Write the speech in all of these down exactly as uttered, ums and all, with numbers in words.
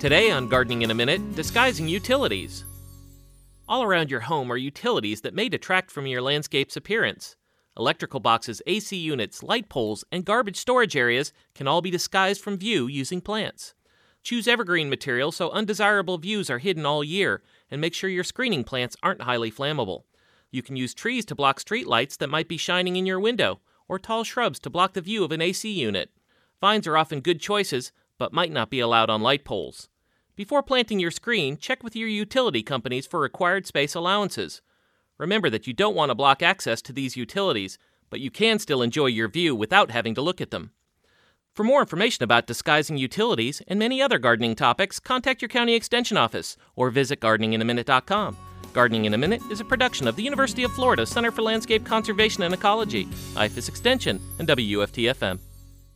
Today on Gardening in a Minute, disguising utilities. All around your home are utilities that may detract from your landscape's appearance. Electrical boxes, A C units, light poles, and garbage storage areas can all be disguised from view using plants. Choose evergreen material so undesirable views are hidden all year, and make sure your screening plants aren't highly flammable. You can use trees to block street lights that might be shining in your window, or tall shrubs to block the view of an A C unit. Vines are often good choices, but might not be allowed on light poles. Before planting your screen, check with your utility companies for required space allowances. Remember that you don't want to block access to these utilities, but you can still enjoy your view without having to look at them. For more information about disguising utilities and many other gardening topics, contact your county extension office or visit gardening in a minute dot com. Gardening in a Minute is a production of the University of Florida Center for Landscape Conservation and Ecology, I F A S Extension, and W U F T F M.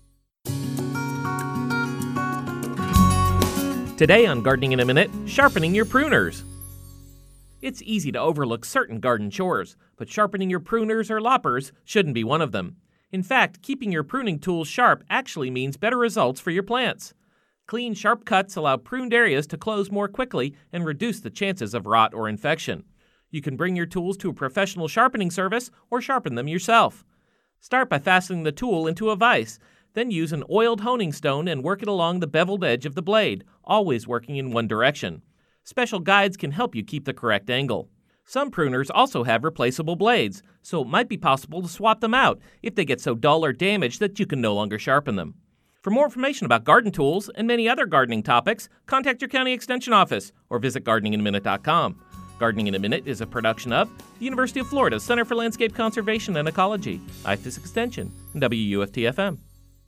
Today on Gardening in a Minute, sharpening your pruners. It's easy to overlook certain garden chores, but sharpening your pruners or loppers shouldn't be one of them. In fact, keeping your pruning tools sharp actually means better results for your plants. Clean, sharp cuts allow pruned areas to close more quickly and reduce the chances of rot or infection. You can bring your tools to a professional sharpening service or sharpen them yourself. Start by fastening the tool into a vise. Then use an oiled honing stone and work it along the beveled edge of the blade, always working in one direction. Special guides can help you keep the correct angle. Some pruners also have replaceable blades, so it might be possible to swap them out if they get so dull or damaged that you can no longer sharpen them. For more information about garden tools and many other gardening topics, contact your county extension office or visit gardening in a minute dot com. Gardening in a Minute is a production of the University of Florida Center for Landscape Conservation and Ecology, I F A S Extension, and W U F T F M.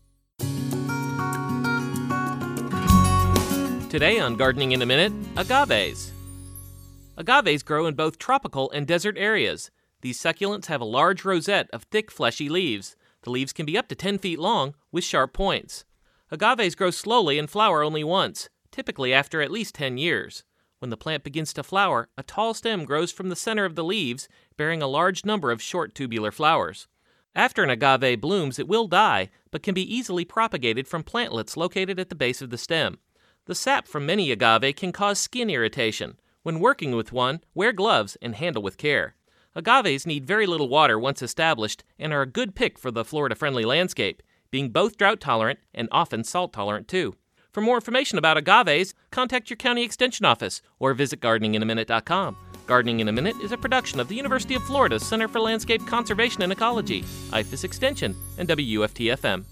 Today on Gardening in a Minute, agaves. Agaves grow in both tropical and desert areas. These succulents have a large rosette of thick, fleshy leaves. The leaves can be up to ten feet long, with sharp points. Agaves grow slowly and flower only once, typically after at least ten years. When the plant begins to flower, a tall stem grows from the center of the leaves, bearing a large number of short tubular flowers. After an agave blooms, it will die, but can be easily propagated from plantlets located at the base of the stem. The sap from many agave can cause skin irritation. When working with one, wear gloves and handle with care. Agaves need very little water once established and are a good pick for the Florida-friendly landscape, being both drought-tolerant and often salt-tolerant too. For more information about agaves, contact your county extension office or visit gardening in a minute dot com. Gardening in a Minute is a production of the University of Florida Center for Landscape Conservation and Ecology, I F A S Extension, and W U F T F M.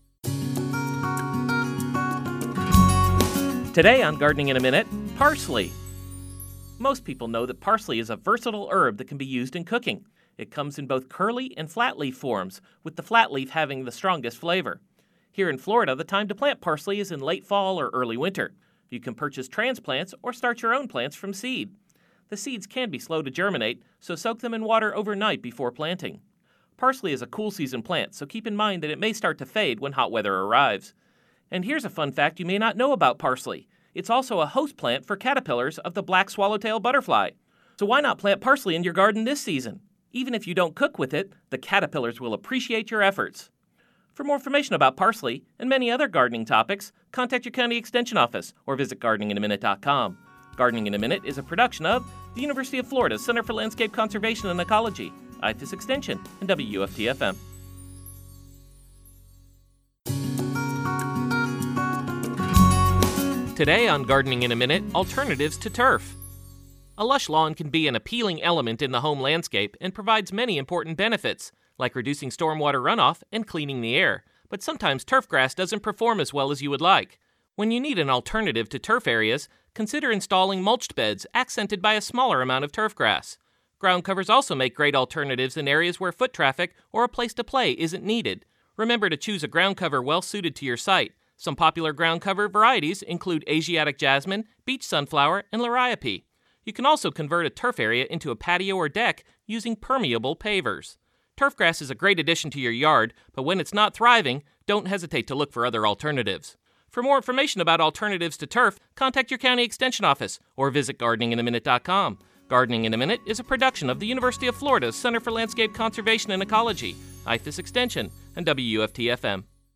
Today on Gardening in a Minute, parsley. Most people know that parsley is a versatile herb that can be used in cooking. It comes in both curly and flat leaf forms, with the flat leaf having the strongest flavor. Here in Florida, the time to plant parsley is in late fall or early winter. You can purchase transplants or start your own plants from seed. The seeds can be slow to germinate, so soak them in water overnight before planting. Parsley is a cool season plant, so keep in mind that it may start to fade when hot weather arrives. And here's a fun fact you may not know about parsley. It's also a host plant for caterpillars of the black swallowtail butterfly. So why not plant parsley in your garden this season? Even if you don't cook with it, the caterpillars will appreciate your efforts. For more information about parsley and many other gardening topics, contact your county extension office or visit gardening in a minute dot com. Gardening in a Minute is a production of the University of Florida Center for Landscape Conservation and Ecology, I F A S Extension, and W U F T F M. Today on Gardening in a Minute, alternatives to turf. A lush lawn can be an appealing element in the home landscape and provides many important benefits, like reducing stormwater runoff and cleaning the air. But sometimes turf grass doesn't perform as well as you would like. When you need an alternative to turf areas, consider installing mulched beds accented by a smaller amount of turf grass. Ground covers also make great alternatives in areas where foot traffic or a place to play isn't needed. Remember to choose a ground cover well suited to your site. Some popular ground cover varieties include Asiatic jasmine, beach sunflower, and liriope. You can also convert a turf area into a patio or deck using permeable pavers. Turfgrass is a great addition to your yard, but when it's not thriving, don't hesitate to look for other alternatives. For more information about alternatives to turf, contact your county extension office or visit gardening in a minute dot com. Gardening in a Minute is a production of the University of Florida Center for Landscape Conservation and Ecology, I F A S Extension, and W U F T F M.